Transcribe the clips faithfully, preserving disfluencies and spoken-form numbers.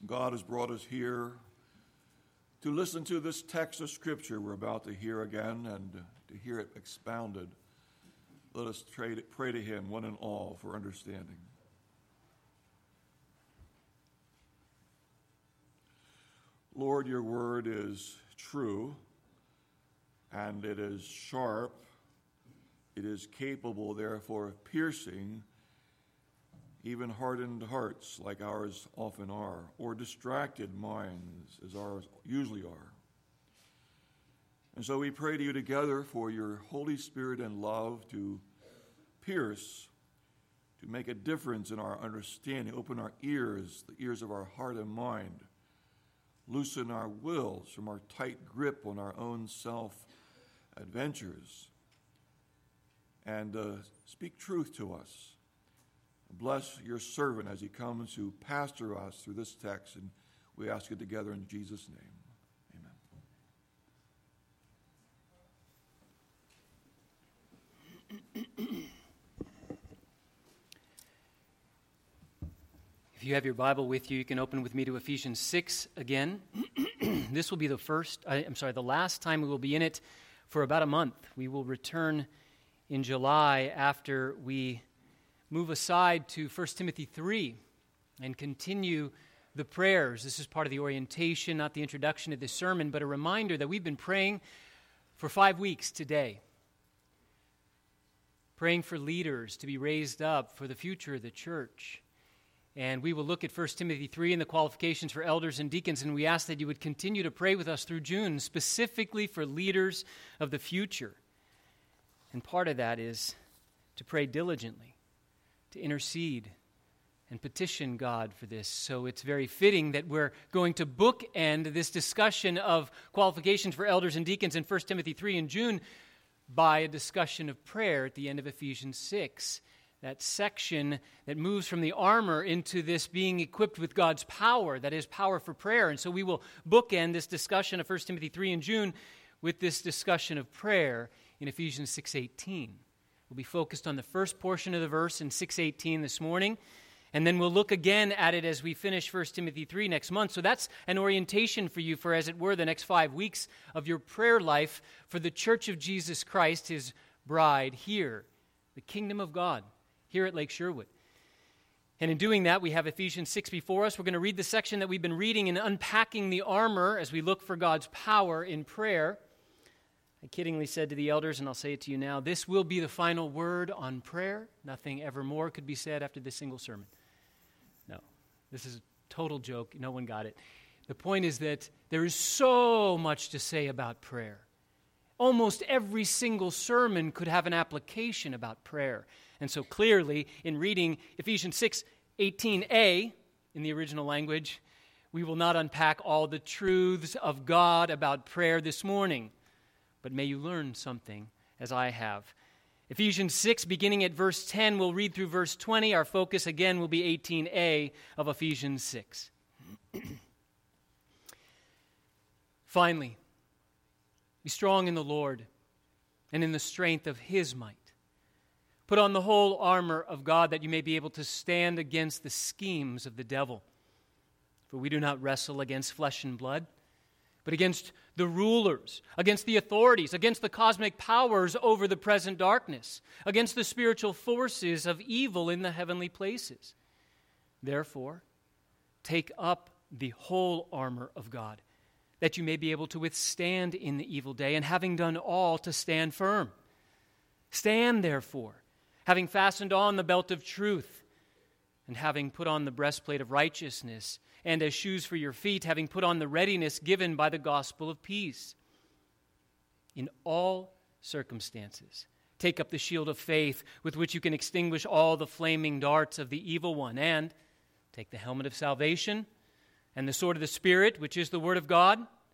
God has brought us here to listen to this text of Scripture we're about to hear again and to hear it expounded. Let us pray to Him, one and all, for understanding. Lord, your word is true, and it is sharp. It is capable, therefore, of piercing even hardened hearts like ours often are, or distracted minds as ours usually are. And so we pray to you together for your Holy Spirit and love to pierce, to make a difference in our understanding, open our ears, the ears of our heart and mind, loosen our wills from our tight grip on our own self-adventures, and uh, speak truth to us. Bless your servant as he comes to pastor us through this text, and we ask it together in Jesus' name. Amen. If you have your Bible with you, you can open with me to Ephesians six again. This will be the first, I, I'm sorry, the last time we will be in it for about a month. We will return in July after we move aside to First Timothy three and continue the prayers. This is part of the orientation, not the introduction to this sermon, but a reminder that we've been praying for five weeks today. Praying for leaders to be raised up for the future of the church. And we will look at First Timothy three and the qualifications for elders and deacons, and we ask that you would continue to pray with us through June, specifically for leaders of the future. And part of that is to pray diligently, to intercede and petition God for this. So it's very fitting that we're going to bookend this discussion of qualifications for elders and deacons in First Timothy three in June by a discussion of prayer at the end of Ephesians six. That section that moves from the armor into this being equipped with God's power, that is power for prayer. And so we will bookend this discussion of First Timothy three in June with this discussion of prayer in Ephesians six eighteen. We'll be focused on the first portion of the verse in six eighteen this morning, and then we'll look again at it as we finish First Timothy three next month. So that's an orientation for you for, as it were, the next five weeks of your prayer life for the Church of Jesus Christ, His bride here, the kingdom of God, here at Lake Sherwood. And in doing that, we have Ephesians six before us. We're going to read the section that we've been reading in unpacking the armor as we look for God's power in prayer. I kiddingly said to the elders, and I'll say it to you now, this will be the final word on prayer. Nothing ever more could be said after this single sermon. No, this is a total joke. No one got it. The point is that there is so much to say about prayer. Almost every single sermon could have an application about prayer. And so clearly, in reading Ephesians six eighteen a in the original language, we will not unpack all the truths of God about prayer this morning. But may you learn something, as I have. Ephesians six, beginning at verse ten, we'll read through verse twenty. Our focus, again, will be eighteen a of Ephesians six. Finally, be strong in the Lord and in the strength of His might. Put on the whole armor of God that you may be able to stand against the schemes of the devil. For we do not wrestle against flesh and blood, but against the rulers, against the authorities, against the cosmic powers over the present darkness, against the spiritual forces of evil in the heavenly places. Therefore, take up the whole armor of God, that you may be able to withstand in the evil day, and having done all, to stand firm. Stand, therefore, having fastened on the belt of truth, and having put on the breastplate of righteousness, and as shoes for your feet, having put on the readiness given by the gospel of peace. In all circumstances, take up the shield of faith, with which you can extinguish all the flaming darts of the evil one, and take the helmet of salvation, and the sword of the Spirit, which is the word of God,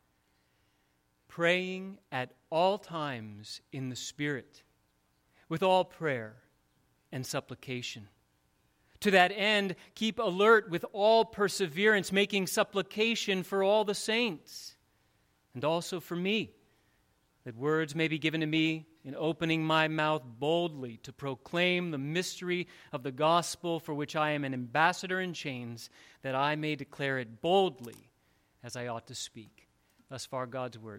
praying at all times in the Spirit, with all prayer and supplication. To that end, keep alert with all perseverance, making supplication for all the saints, and also for me, that words may be given to me in opening my mouth boldly to proclaim the mystery of the gospel, for which I am an ambassador in chains, that I may declare it boldly as I ought to speak. Thus far, God's word.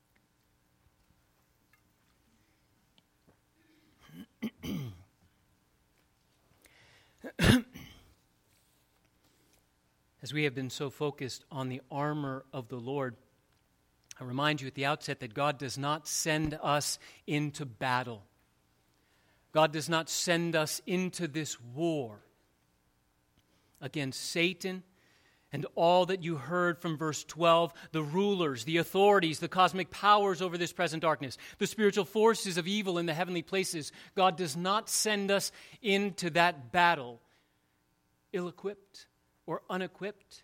As we have been so focused on the armor of the Lord, I remind you at the outset that God does not send us into battle. God does not send us into this war against Satan and all that you heard from verse twelve, the rulers, the authorities, the cosmic powers over this present darkness, the spiritual forces of evil in the heavenly places. God does not send us into that battle ill-equipped or unequipped.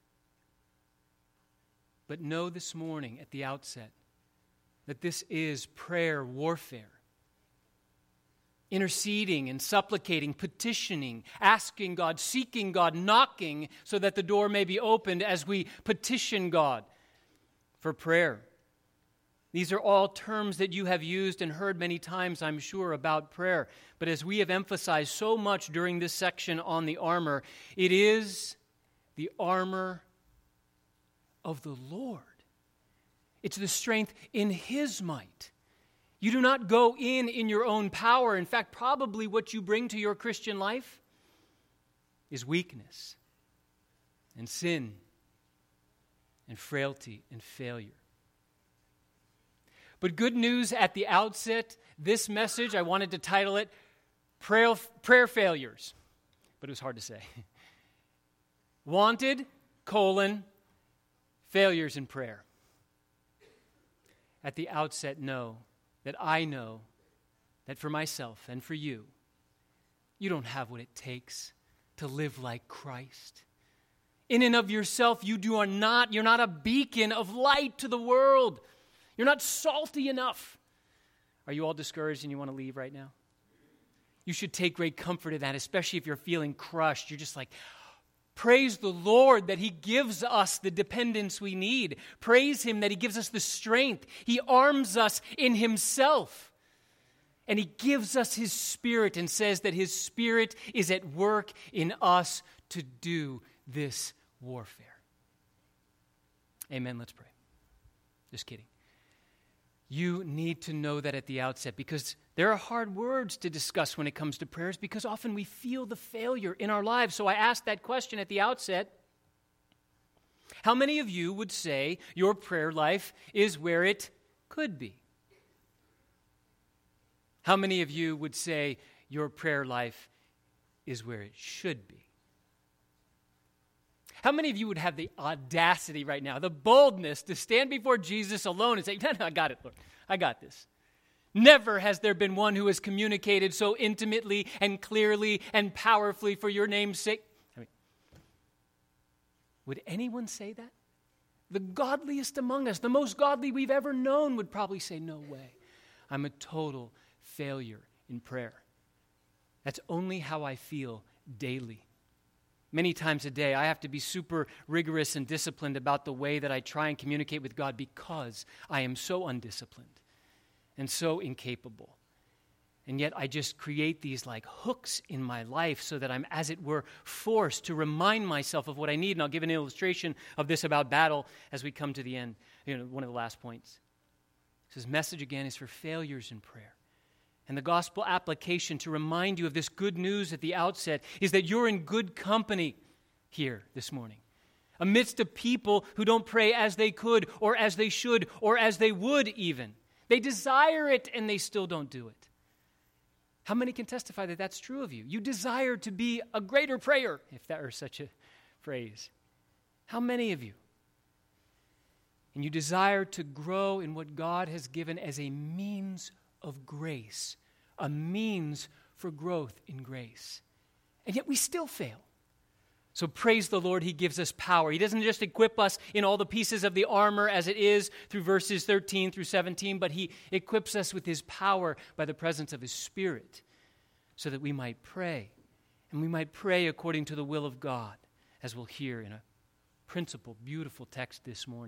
But know this morning at the outset that this is prayer warfare. Interceding and supplicating, petitioning, asking God, seeking God, knocking so that the door may be opened as we petition God for prayer. These are all terms that you have used and heard many times, I'm sure, about prayer. But as we have emphasized so much during this section on the armor, it is the armor of the Lord. It's the strength in His might. You do not go in in your own power. In fact, probably what you bring to your Christian life is weakness and sin and frailty and failure. But good news at the outset, this message, I wanted to title it Prayer, Prayer Failures. But it was hard to say. Wanted, colon, failures in prayer. At the outset, know that I know that for myself and for you, you don't have what it takes to live like Christ. In and of yourself, you do are not, you're not a beacon of light to the world. You're not salty enough. Are you all discouraged and you want to leave right now? You should take great comfort in that, especially if you're feeling crushed. You're just like, praise the Lord that He gives us the dependence we need. Praise Him that He gives us the strength. He arms us in Himself. And He gives us His Spirit and says that His Spirit is at work in us to do this warfare. Amen. Let's pray. Just kidding. You need to know that at the outset, because there are hard words to discuss when it comes to prayers, because often we feel the failure in our lives. So I asked that question at the outset. How many of you would say your prayer life is where it could be? How many of you would say your prayer life is where it should be? How many of you would have the audacity right now, the boldness to stand before Jesus alone and say, no, no, I got it, Lord. I got this. Never has there been one who has communicated so intimately and clearly and powerfully for your name's sake. I mean, would anyone say that? The godliest among us, the most godly we've ever known, would probably say, no way. I'm a total failure in prayer. That's only how I feel daily. Many times a day, I have to be super rigorous and disciplined about the way that I try and communicate with God, because I am so undisciplined and so incapable. And yet I just create these like hooks in my life so that I'm, as it were, forced to remind myself of what I need. And I'll give an illustration of this about battle as we come to the end, you know, one of the last points. This message again is for failures in prayer. And the gospel application to remind you of this good news at the outset is that you're in good company here this morning, amidst a people who don't pray as they could or as they should or as they would even. They desire it and they still don't do it. How many can testify that that's true of you? You desire to be a greater prayer, if that were such a phrase. How many of you? And you desire to grow in what God has given as a means of grace, a means for growth in grace. And yet we still fail. So praise the Lord, He gives us power. He doesn't just equip us in all the pieces of the armor as it is through verses thirteen through seventeen, but He equips us with His power by the presence of His Spirit so that we might pray. And we might pray according to the will of God, as we'll hear in a principal, beautiful text this morning.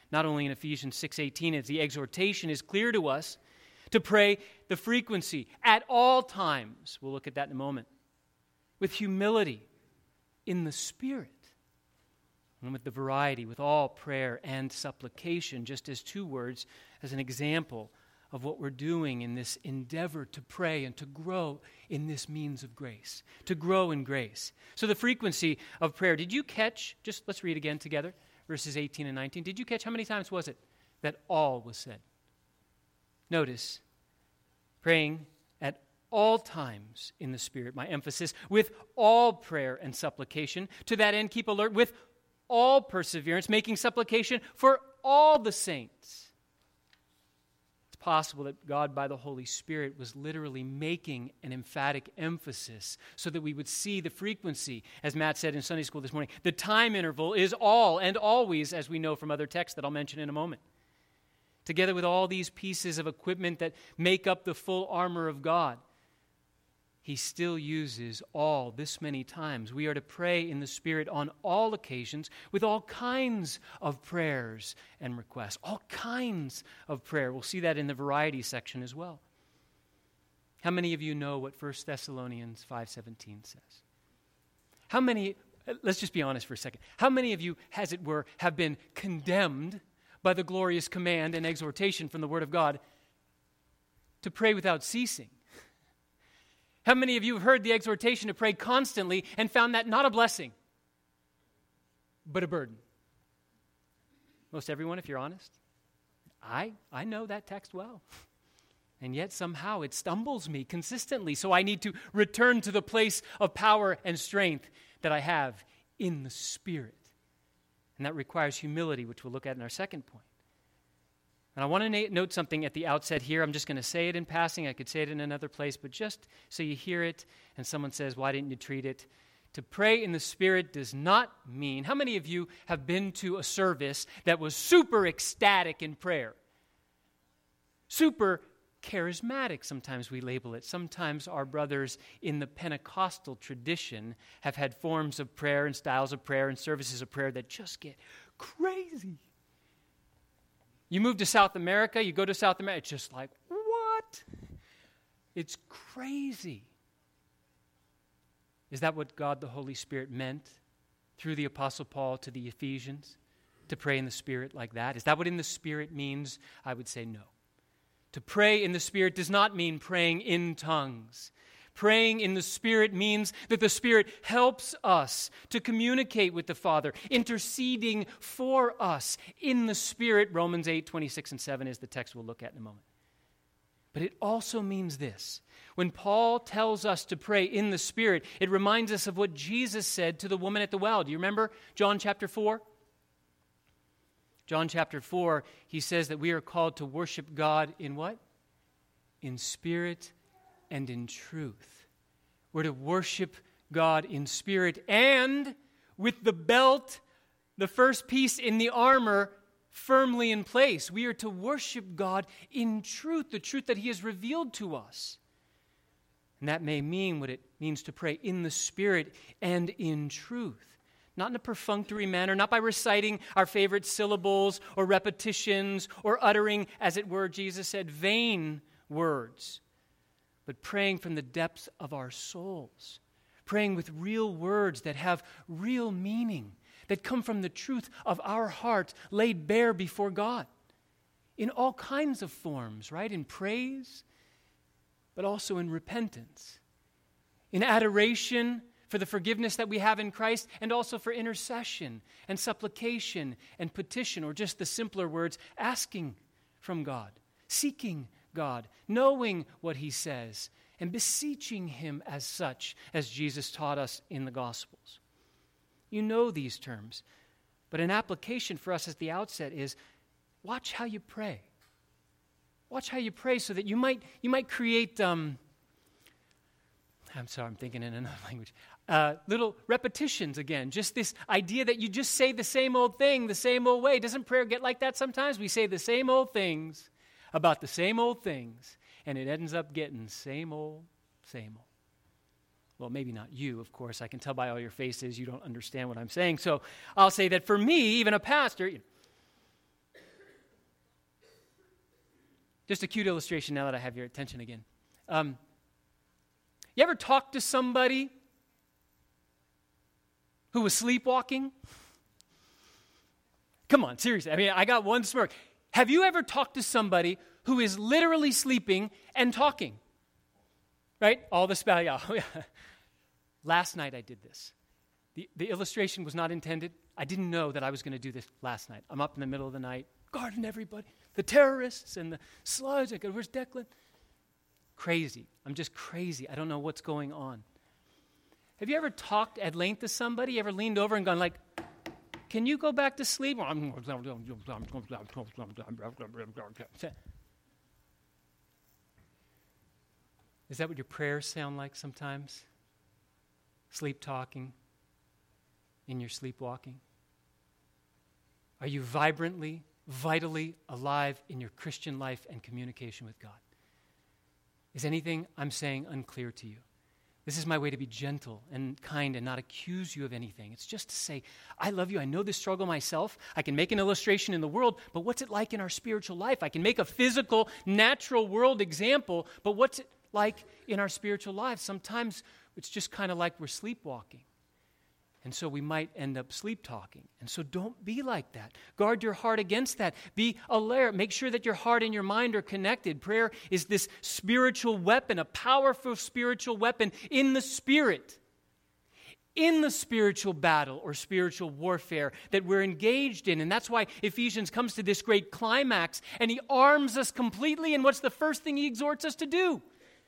not only in Ephesians six eighteen, as the exhortation is clear to us, to pray the frequency at all times. We'll look at that in a moment. With humility in the Spirit. And with the variety, with all prayer and supplication, just as two words, as an example of what we're doing in this endeavor to pray and to grow in this means of grace, to grow in grace. So the frequency of prayer, did you catch, just let's read again together, verses eighteen and nineteen. Did you catch how many times was it that all was said? Notice, praying at all times in the Spirit, my emphasis, with all prayer and supplication. To that end, keep alert with all perseverance, making supplication for all the saints. It's possible that God, by the Holy Spirit, was literally making an emphatic emphasis so that we would see the frequency, as Matt said in Sunday school this morning. The time interval is all and always, as we know from other texts that I'll mention in a moment. Together with all these pieces of equipment that make up the full armor of God, He still uses all this many times. We are to pray in the Spirit on all occasions with all kinds of prayers and requests. All kinds of prayer. We'll see that in the variety section as well. How many of you know what First Thessalonians five seventeen says? How many, let's just be honest for a second. How many of you, as it were, have been condemned by the glorious command and exhortation from the Word of God to pray without ceasing? How many of you have heard the exhortation to pray constantly and found that not a blessing, but a burden? Most everyone, if you're honest. I, I know that text well. And yet somehow it stumbles me consistently. So I need to return to the place of power and strength that I have in the Spirit. And that requires humility, which we'll look at in our second point. And I want to na- note something at the outset here. I'm just going to say it in passing. I could say it in another place, but just so you hear it and someone says, why didn't you treat it? To pray in the Spirit does not mean, how many of you have been to a service that was super ecstatic in prayer? Super charismatic, sometimes we label it. Sometimes our brothers in the Pentecostal tradition have had forms of prayer and styles of prayer and services of prayer that just get crazy. You move to South America, you go to South America, it's just like, what? It's crazy. Is that what God the Holy Spirit meant through the Apostle Paul to the Ephesians? To pray in the Spirit like that? Is that what in the Spirit means? I would say no. To pray in the Spirit does not mean praying in tongues. Praying in the Spirit means that the Spirit helps us to communicate with the Father, interceding for us in the Spirit. Romans eight, twenty-six and seven is the text we'll look at in a moment. But it also means this. When Paul tells us to pray in the Spirit, it reminds us of what Jesus said to the woman at the well. Do you remember John chapter four? John chapter four, he says that we are called to worship God in what? In spirit and in truth. We're to worship God in spirit and with the belt, the first piece in the armor, firmly in place. We are to worship God in truth, the truth that He has revealed to us. And that may mean what it means to pray in the Spirit and in truth. Not in a perfunctory manner, not by reciting our favorite syllables or repetitions or uttering, as it were, Jesus said, vain words, but praying from the depths of our souls, praying with real words that have real meaning, that come from the truth of our heart laid bare before God in all kinds of forms, right? In praise, but also in repentance, in adoration for the forgiveness that we have in Christ, and also for intercession and supplication and petition, or just the simpler words, asking from God, seeking God, knowing what He says, and beseeching Him as such, as Jesus taught us in the Gospels. You know these terms, but an application for us at the outset is watch how you pray. Watch how you pray so that you might you might create, um, I'm sorry, I'm thinking in another language, uh, little repetitions again, just this idea that you just say the same old thing the same old way. Doesn't prayer get like that sometimes? We say the same old things about the same old things, and it ends up getting same old, same old. Well, maybe not you, of course. I can tell by all your faces you don't understand what I'm saying. So I'll say that for me, even a pastor, you know, Just a cute illustration now that I have your attention again. Um, you ever talk to somebody who was sleepwalking? Come on, seriously. I mean, I got one smirk. Have you ever talked to somebody who is literally sleeping and talking? Right? All the spell, yeah. Last night I did this. The, the illustration was not intended. I didn't know that I was going to do this last night. I'm up in the middle of the night, guarding everybody, the terrorists and the slugs. I go, where's Declan? Crazy. I'm just crazy. I don't know what's going on. Have you ever talked at length to somebody? You ever leaned over and gone like, can you go back to sleep? Is that what your prayers sound like sometimes? Sleep talking in your sleepwalking? Are you vibrantly, vitally alive in your Christian life and communication with God? Is anything I'm saying unclear to you? This is my way to be gentle and kind and not accuse you of anything. It's just to say, I love you. I know this struggle myself. I can make an illustration in the world, but what's it like in our spiritual life? I can make a physical, natural world example, but what's it like in our spiritual lives? Sometimes it's just kind of like we're sleepwalking. And so we might end up sleep talking. And so don't be like that. Guard your heart against that. Be alert. Make sure that your heart and your mind are connected. Prayer is this spiritual weapon, a powerful spiritual weapon in the Spirit. In the spiritual battle or spiritual warfare that we're engaged in. And that's why Ephesians comes to this great climax and he arms us completely. And what's the first thing he exhorts us to do?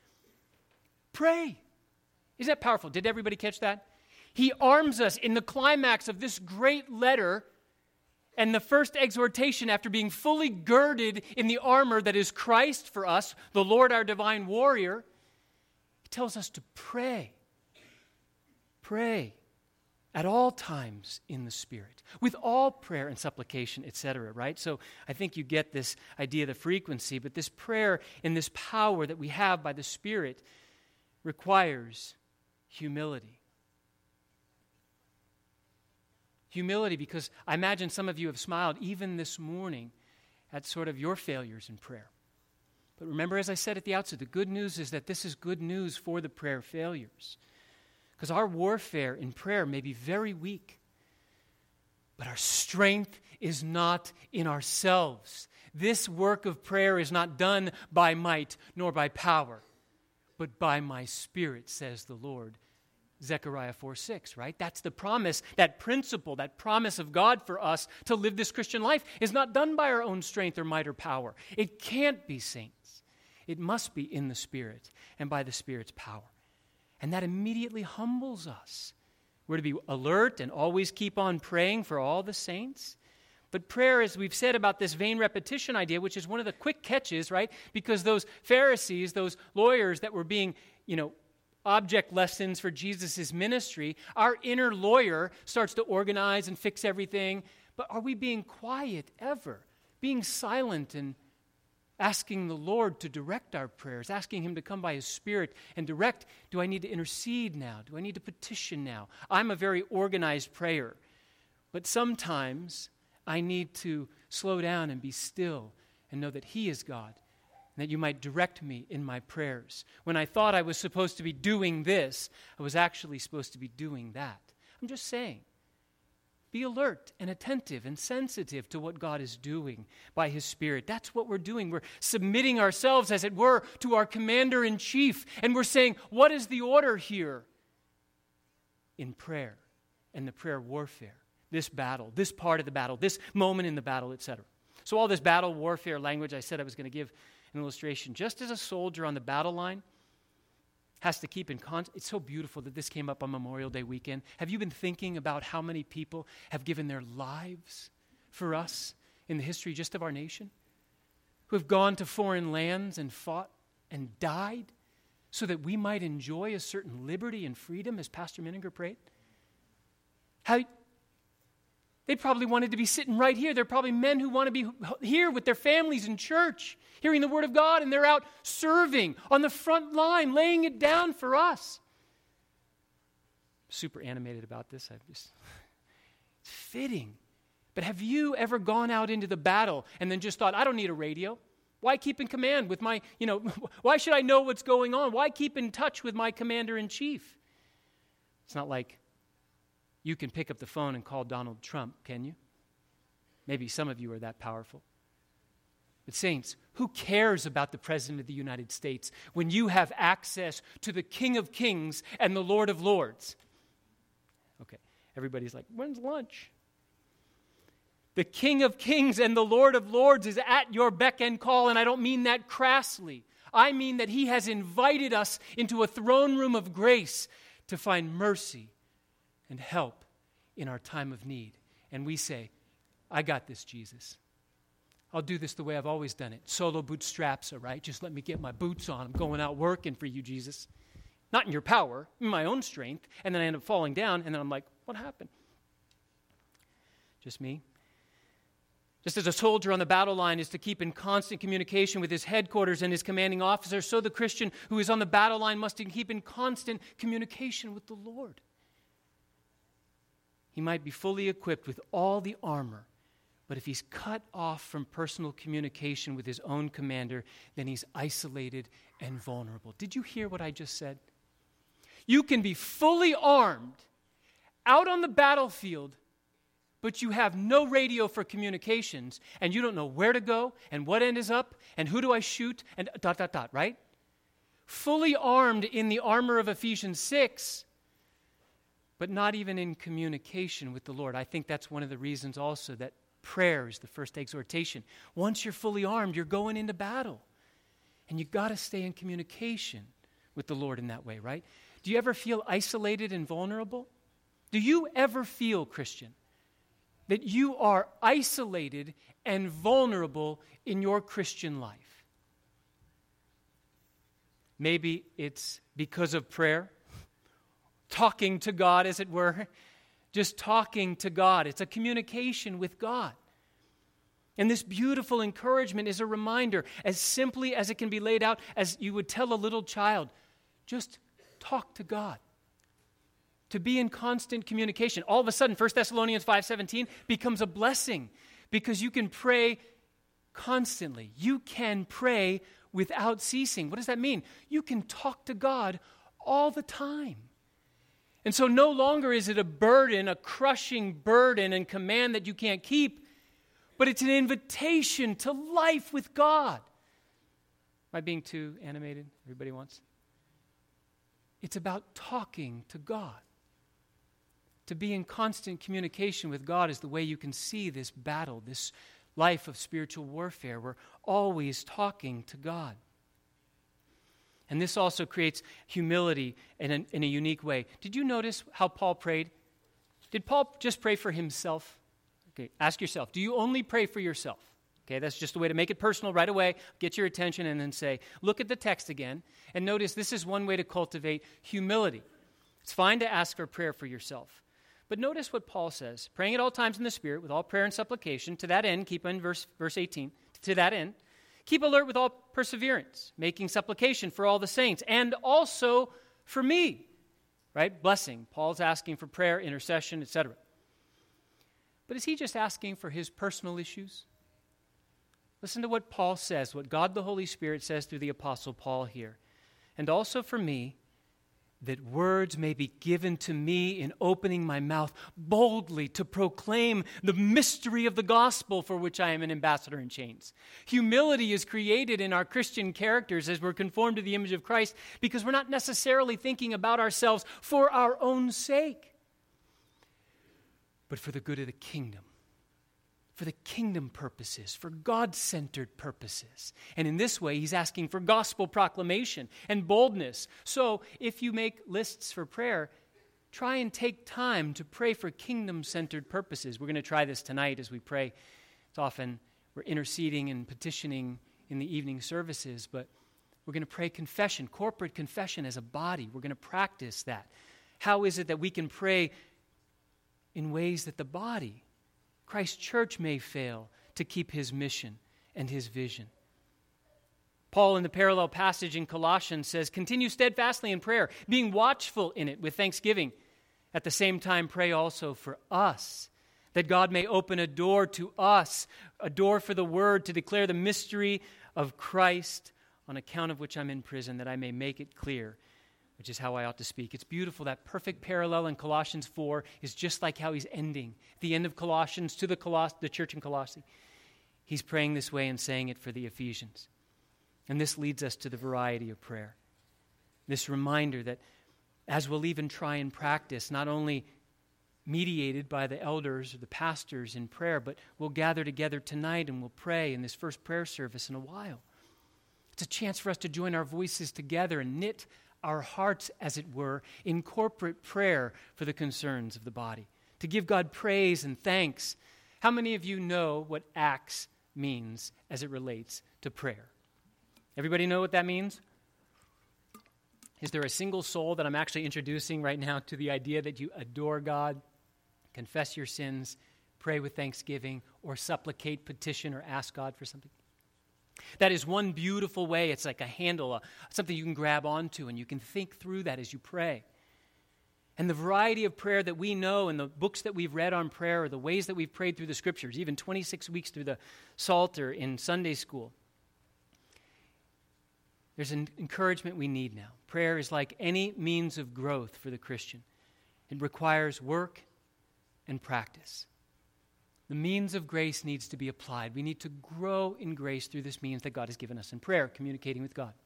Pray. Isn't that powerful? Did everybody catch that? He arms us in the climax of this great letter and the first exhortation after being fully girded in the armor that is Christ for us, the Lord our divine warrior. He tells us to pray. Pray at all times in the Spirit, with all prayer and supplication, et cetera, right? So I think you get this idea of the frequency, but this prayer and this power that we have by the Spirit requires humility. Humility, because I imagine some of you have smiled even this morning at sort of your failures in prayer. But remember, as I said at the outset, the good news is that this is good news for the prayer failures. Because our warfare in prayer may be very weak, but our strength is not in ourselves. This work of prayer is not done by might nor by power, but by my Spirit, says the Lord. Zechariah four six, right? That's the promise, that principle, that promise of God for us to live this Christian life is not done by our own strength or might or power. It can't be, saints. It must be in the Spirit and by the Spirit's power. And that immediately humbles us. We're to be alert and always keep on praying for all the saints. But prayer, as we've said about this vain repetition idea, which is one of the quick catches, right? Because those Pharisees, those lawyers that were being, you know, object lessons for Jesus' ministry, our inner lawyer starts to organize and fix everything. But are we being quiet ever? Being silent and asking the Lord to direct our prayers, asking Him to come by His Spirit and direct, do I need to intercede now? Do I need to petition now? I'm a very organized prayer, but sometimes I need to slow down and be still and know that He is God, and that you might direct me in my prayers. When I thought I was supposed to be doing this, I was actually supposed to be doing that. I'm just saying, be alert and attentive and sensitive to what God is doing by His Spirit. That's what we're doing. We're submitting ourselves, as it were, to our commander-in-chief, and we're saying, what is the order here? In prayer and the prayer warfare, this battle, this part of the battle, this moment in the battle, et cetera. So all this battle warfare language, I said I was going to give an illustration. Just as a soldier on the battle line has to keep in contact. It's so beautiful that this came up on Memorial Day weekend. Have you been thinking about how many people have given their lives for us in the history just of our nation? Who have gone to foreign lands and fought and died so that we might enjoy a certain liberty and freedom, as Pastor Menninger prayed? How they probably wanted to be sitting right here. There are probably men who want to be here with their families in church, hearing the Word of God, and they're out serving on the front line, laying it down for us. Super animated about this. I just, it's fitting. But have you ever gone out into the battle and then just thought, I don't need a radio. Why keep in command with my, you know, why should I know what's going on? Why keep in touch with my commander-in-chief? It's not like you can pick up the phone and call Donald Trump, can you? Maybe some of you are that powerful. But saints, who cares about the President of the United States when you have access to the King of Kings and the Lord of Lords? Okay, everybody's like, when's lunch? The King of Kings and the Lord of Lords is at your beck and call, and I don't mean that crassly. I mean that he has invited us into a throne room of grace to find mercy and help in our time of need. And we say, I got this, Jesus. I'll do this the way I've always done it. Solo bootstraps, all right? Just let me get my boots on. I'm going out working for you, Jesus. Not in your power, in my own strength. And then I end up falling down, and then I'm like, what happened? Just me? Just as a soldier on the battle line is to keep in constant communication with his headquarters and his commanding officer, so the Christian who is on the battle line must keep in constant communication with the Lord. He might be fully equipped with all the armor, but if he's cut off from personal communication with his own commander, then he's isolated and vulnerable. Did you hear what I just said? You can be fully armed out on the battlefield, but you have no radio for communications, and you don't know where to go, and what end is up, and who do I shoot, and dot, dot, dot, right? Fully armed in the armor of Ephesians six, but not even in communication with the Lord. I think that's one of the reasons also that prayer is the first exhortation. Once you're fully armed, you're going into battle. And you've got to stay in communication with the Lord in that way, right? Do you ever feel isolated and vulnerable? Do you ever feel, Christian, that you are isolated and vulnerable in your Christian life? Maybe it's because of prayer, talking to God, as it were. Just talking to God. It's a communication with God. And this beautiful encouragement is a reminder, as simply as it can be laid out, as you would tell a little child, just talk to God. To be in constant communication. All of a sudden, First Thessalonians five seventeen becomes a blessing because you can pray constantly. You can pray without ceasing. What does that mean? You can talk to God all the time. And so no longer is it a burden, a crushing burden and command that you can't keep, but it's an invitation to life with God. Am I being too animated? Everybody wants? It's about talking to God. To be in constant communication with God is the way you can see this battle, this life of spiritual warfare. We're always talking to God. And this also creates humility in a, in a unique way. Did you notice how Paul prayed? Did Paul just pray for himself? Okay, ask yourself, do you only pray for yourself? Okay, that's just a way to make it personal right away, get your attention, and then say, look at the text again, and notice this is one way to cultivate humility. It's fine to ask for prayer for yourself. But notice what Paul says, praying at all times in the Spirit with all prayer and supplication. To that end, keep in verse, verse eighteen, to that end, keep alert with all perseverance, making supplication for all the saints, and also for me, right? Blessing. Paul's asking for prayer, intercession, et cetera. But is he just asking for his personal issues? Listen to what Paul says, what God the Holy Spirit says through the Apostle Paul here. And also for me, that words may be given to me in opening my mouth boldly to proclaim the mystery of the gospel for which I am an ambassador in chains. Humility is created in our Christian characters as we're conformed to the image of Christ because we're not necessarily thinking about ourselves for our own sake, but for the good of the kingdom. For the kingdom purposes, for God-centered purposes. And in this way, he's asking for gospel proclamation and boldness. So if you make lists for prayer, try and take time to pray for kingdom-centered purposes. We're going to try this tonight as we pray. It's often we're interceding and petitioning in the evening services, but we're going to pray confession, corporate confession as a body. We're going to practice that. How is it that we can pray in ways that the body, Christ's church, may fail to keep his mission and his vision? Paul, in the parallel passage in Colossians, says, continue steadfastly in prayer, being watchful in it with thanksgiving. At the same time, pray also for us, that God may open a door to us, a door for the word to declare the mystery of Christ, on account of which I'm in prison, that I may make it clear, which is how I ought to speak. It's beautiful. That perfect parallel in Colossians four is just like how he's ending. At the end of Colossians, to the, Coloss- the church in Colossae, he's praying this way and saying it for the Ephesians. And this leads us to the variety of prayer. This reminder that, as we'll even try and practice, not only mediated by the elders or the pastors in prayer, but we'll gather together tonight and we'll pray in this first prayer service in a while. It's a chance for us to join our voices together and knit our hearts, as it were, in corporate prayer for the concerns of the body, to give God praise and thanks. How many of you know what Acts means as it relates to prayer? Everybody know what that means? Is there a single soul that I'm actually introducing right now to the idea that you adore God, confess your sins, pray with thanksgiving, or supplicate, petition, or ask God for something? That is one beautiful way. It's like a handle, a, something you can grab onto, and you can think through that as you pray. And the variety of prayer that we know and the books that we've read on prayer, or the ways that we've prayed through the Scriptures, even twenty-six weeks through the Psalter in Sunday school, there's an encouragement we need now. Prayer is like any means of growth for the Christian. It requires work and practice. The means of grace needs to be applied. We need to grow in grace through this means that God has given us in prayer, communicating with God.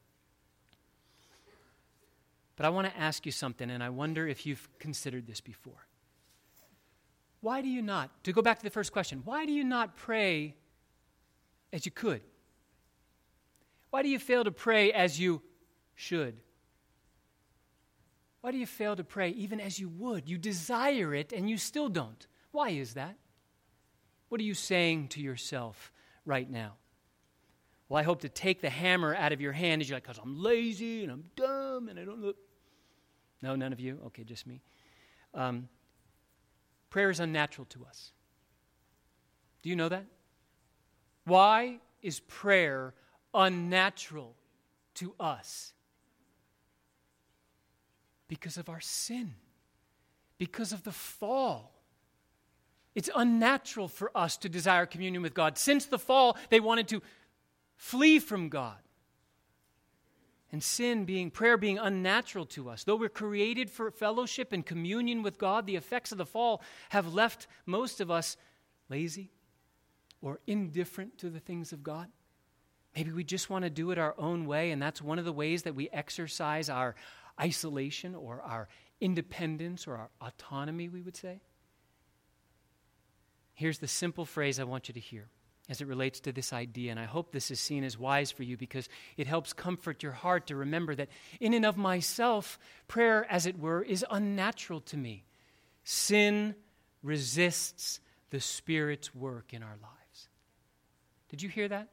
But I want to ask you something, and I wonder if you've considered this before. Why do you not, to go back to the first question, why do you not pray as you could? Why do you fail to pray as you should? Why do you fail to pray even as you would? You desire it and you still don't. Why is that? What are you saying to yourself right now? Well, I hope to take the hammer out of your hand as you're like, because I'm lazy and I'm dumb and I don't look. No, none of you? Okay, just me. Um, prayer is unnatural to us. Do you know that? Why is prayer unnatural to us? Because of our sin. Because of the fall. It's unnatural for us to desire communion with God. Since the fall, they wanted to flee from God. And sin being, prayer being unnatural to us. Though we're created for fellowship and communion with God, the effects of the fall have left most of us lazy or indifferent to the things of God. Maybe we just want to do it our own way, and that's one of the ways that we exercise our isolation or our independence or our autonomy, we would say. Here's the simple phrase I want you to hear as it relates to this idea, and I hope this is seen as wise for you because it helps comfort your heart to remember that in and of myself, prayer, as it were, is unnatural to me. Sin resists the Spirit's work in our lives. Did you hear that?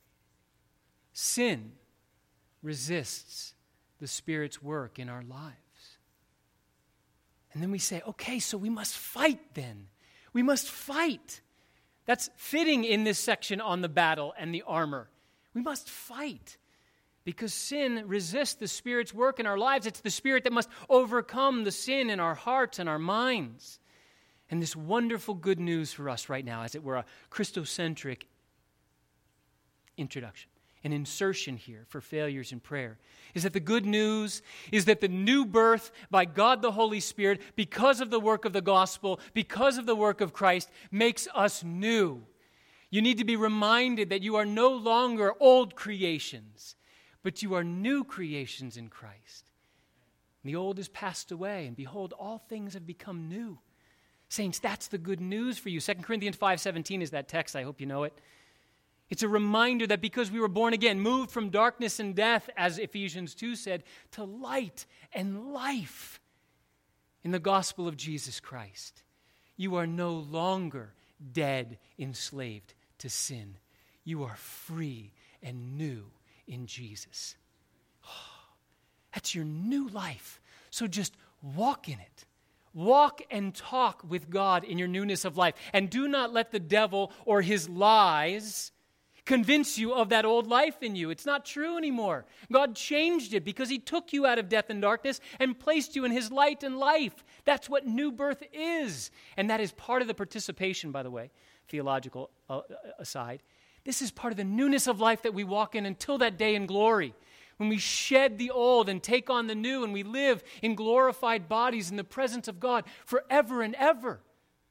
Sin resists the Spirit's work in our lives. And then we say, okay, so we must fight then. We must fight. That's fitting in this section on the battle and the armor. We must fight because sin resists the Spirit's work in our lives. It's the Spirit that must overcome the sin in our hearts and our minds. And this wonderful good news for us right now, as it were a Christocentric introduction, an insertion here for failures in prayer, is that the good news is that the new birth by God the Holy Spirit, because of the work of the gospel, because of the work of Christ, makes us new. You need to be reminded that you are no longer old creations, but you are new creations in Christ. The old is passed away, and behold, all things have become new. Saints, that's the good news for you. Second Corinthians five seventeen is that text. I hope you know it. It's a reminder that because we were born again, moved from darkness and death, as Ephesians two said, to light and life in the gospel of Jesus Christ. You are no longer dead, enslaved to sin. You are free and new in Jesus. Oh, that's your new life. So just walk in it. Walk and talk with God in your newness of life. And do not let the devil or his lies convince you of that old life in you. It's not true anymore. God changed it because he took you out of death and darkness and placed you in his light and life. That's what new birth is. And that is part of the participation, by the way, theological uh, aside. This is part of the newness of life that we walk in until that day in glory, when we shed the old and take on the new, and we live in glorified bodies in the presence of God forever and ever.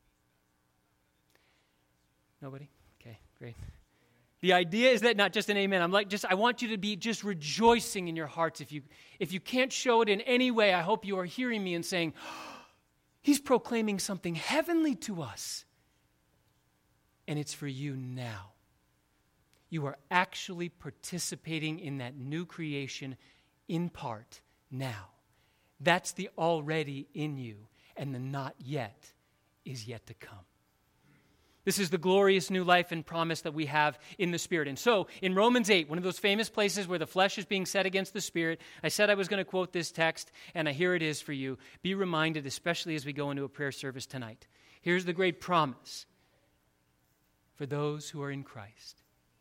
Nobody? Okay, great. The idea is that not just an amen. I'm like, just I want you to be just rejoicing in your hearts. If you if you can't show it in any way, I hope you are hearing me and saying, oh, he's proclaiming something heavenly to us. And it's for you now. You are actually participating in that new creation in part now. That's the already in you, and the not yet is yet to come. This is the glorious new life and promise that we have in the Spirit. And so, in Romans eight, one of those famous places where the flesh is being set against the Spirit, I said I was going to quote this text, and here it is for you. Be reminded, especially as we go into a prayer service tonight. Here's the great promise for those who are in Christ.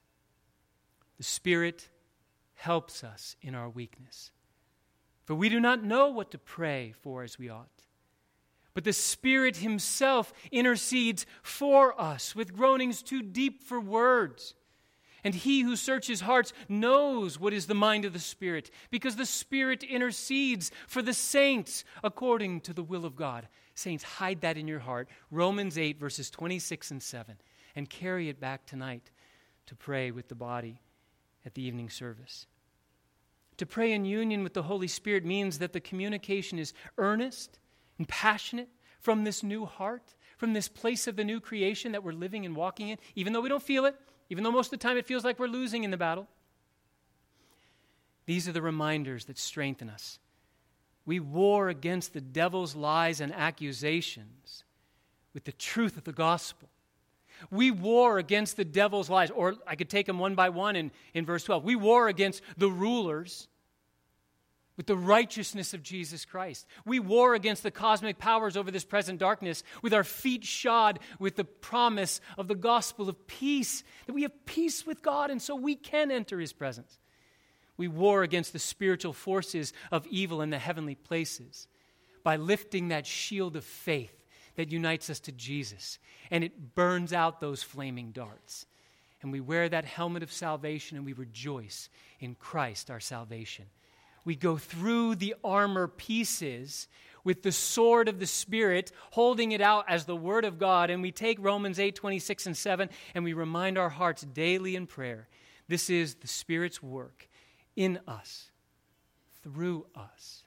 The Spirit helps us in our weakness. For we do not know what to pray for as we ought. But the Spirit Himself intercedes for us with groanings too deep for words. And He who searches hearts knows what is the mind of the Spirit, because the Spirit intercedes for the saints according to the will of God. Saints, hide that in your heart. Romans eight, verses twenty-six and seven. And carry it back tonight to pray with the body at the evening service. To pray in union with the Holy Spirit means that the communication is earnest and passionate from this new heart, from this place of the new creation that we're living and walking in, even though we don't feel it, even though most of the time it feels like we're losing in the battle. These are the reminders that strengthen us. We war against the devil's lies and accusations with the truth of the gospel. We war against the devil's lies, or I could take them one by one in, in verse twelve. We war against the rulers with the righteousness of Jesus Christ. We war against the cosmic powers over this present darkness with our feet shod with the promise of the gospel of peace, that we have peace with God and so we can enter His presence. We war against the spiritual forces of evil in the heavenly places by lifting that shield of faith that unites us to Jesus, and it burns out those flaming darts. And we wear that helmet of salvation and we rejoice in Christ our salvation. We go through the armor pieces with the sword of the Spirit, holding it out as the Word of God, and we take Romans eight, twenty-six and seven, and we remind our hearts daily in prayer. This is the Spirit's work in us, through us,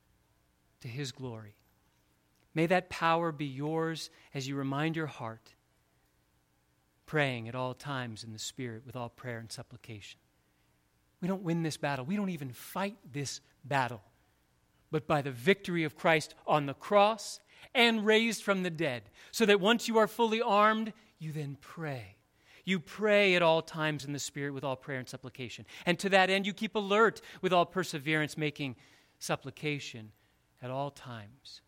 to His glory. May that power be yours as you remind your heart, praying at all times in the Spirit with all prayer and supplication. We don't win this battle. We don't even fight this battle. But by the victory of Christ on the cross and raised from the dead, so that once you are fully armed, you then pray. You pray at all times in the Spirit with all prayer and supplication. And to that end, you keep alert with all perseverance, making supplication at all times.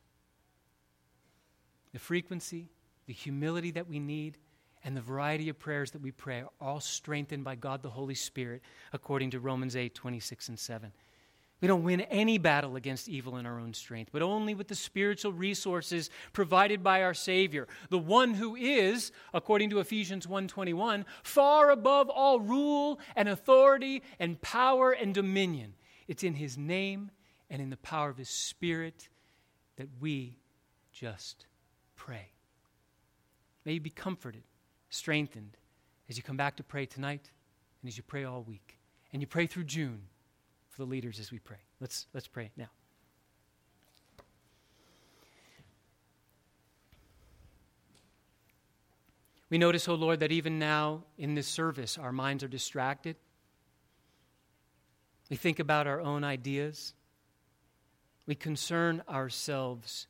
The frequency, the humility that we need, and the variety of prayers that we pray are all strengthened by God the Holy Spirit, according to Romans eight, twenty-six and seven. We don't win any battle against evil in our own strength, but only with the spiritual resources provided by our Savior, the one who is, according to Ephesians one twenty-one, far above all rule and authority and power and dominion. It's in His name and in the power of His Spirit that we just pray. May you be comforted, strengthened as you come back to pray tonight and as you pray all week. And you pray through June for the leaders as we pray. Let's, let's pray now. We notice, O Lord, that even now in this service our minds are distracted. We think about our own ideas. We concern ourselves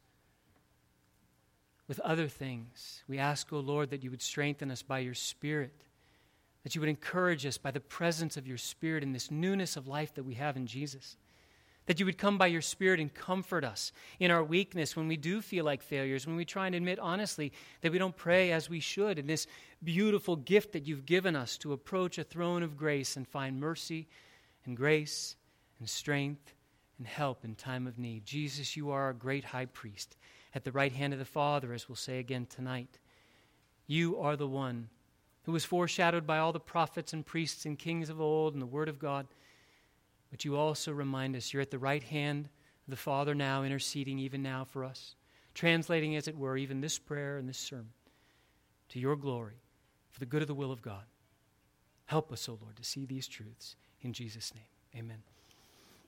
with other things. We ask, O Lord, that you would strengthen us by your Spirit, that you would encourage us by the presence of your Spirit in this newness of life that we have in Jesus, that you would come by your Spirit and comfort us in our weakness when we do feel like failures, when we try and admit honestly that we don't pray as we should, and this beautiful gift that you've given us to approach a throne of grace and find mercy and grace and strength and help in time of need. Jesus, you are our great high priest at the right hand of the Father, as we'll say again tonight. You are the one who was foreshadowed by all the prophets and priests and kings of old and the Word of God. But you also remind us you're at the right hand of the Father now, interceding even now for us, translating, as it were, even this prayer and this sermon to your glory, for the good of the will of God. Help us, O Lord, to see these truths. In Jesus' name, amen.